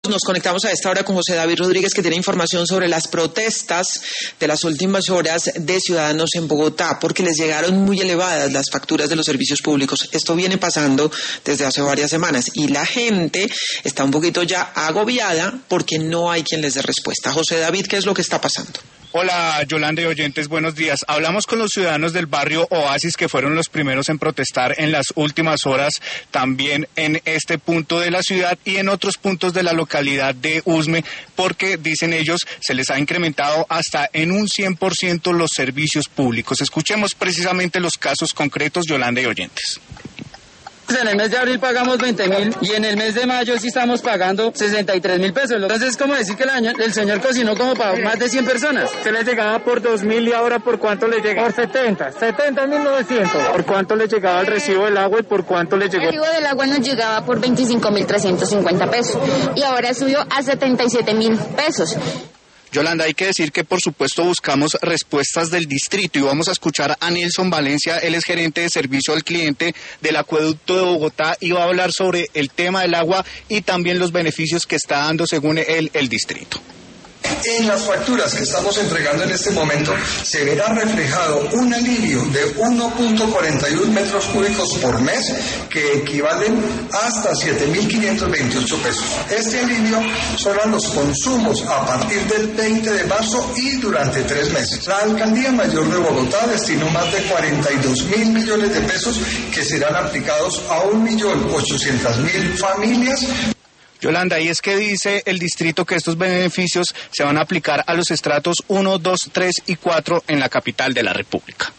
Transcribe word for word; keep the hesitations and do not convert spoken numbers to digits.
Nos conectamos a esta hora con José David Rodríguez, que tiene información sobre las protestas de las últimas horas de ciudadanos en Bogotá, porque les llegaron muy elevadas las facturas de los servicios públicos. Esto viene pasando desde hace varias semanas y la gente está un poquito ya agobiada porque no hay quien les dé respuesta. José David, ¿qué es lo que está pasando? Hola, Yolanda y oyentes, buenos días. Hablamos con los ciudadanos del barrio Oasis, que fueron los primeros en protestar en las últimas horas, también en este punto de la ciudad y en otros puntos de la localidad de Usme, porque, dicen ellos, se les ha incrementado hasta en un cien por ciento los servicios públicos. Escuchemos precisamente los casos concretos, Yolanda y oyentes. En el mes de abril pagamos veinte mil y en el mes de mayo sí estamos pagando sesenta y tres mil pesos. Entonces es como decir que el, año, el señor cocinó como para más de cien personas. Se le llegaba por dos mil y ahora ¿por cuánto le llega? Por setenta, setenta mil novecientos. ¿Por cuánto le llegaba el recibo del agua y por cuánto le llegó? El recibo del agua nos llegaba por veinticinco mil trescientos cincuenta pesos y ahora subió a setenta y siete mil pesos. Yolanda, hay que decir que por supuesto buscamos respuestas del distrito y vamos a escuchar a Nelson Valencia, él es gerente de servicio al cliente del Acueducto de Bogotá y va a hablar sobre el tema del agua y también los beneficios que está dando según él el distrito. En las facturas que estamos entregando en este momento se verá reflejado un alivio de uno punto cuarenta y uno metros cúbicos por mes que equivalen hasta siete mil quinientos veintiocho pesos. Este alivio son los consumos a partir del veinte de marzo y durante tres meses. La Alcaldía Mayor de Bogotá destinó más de cuarenta y dos mil millones de pesos que serán aplicados a un millón ochocientas mil familias. Yolanda, y es que dice el distrito que estos beneficios se van a aplicar a los estratos uno, dos, tres y cuatro en la capital de la República.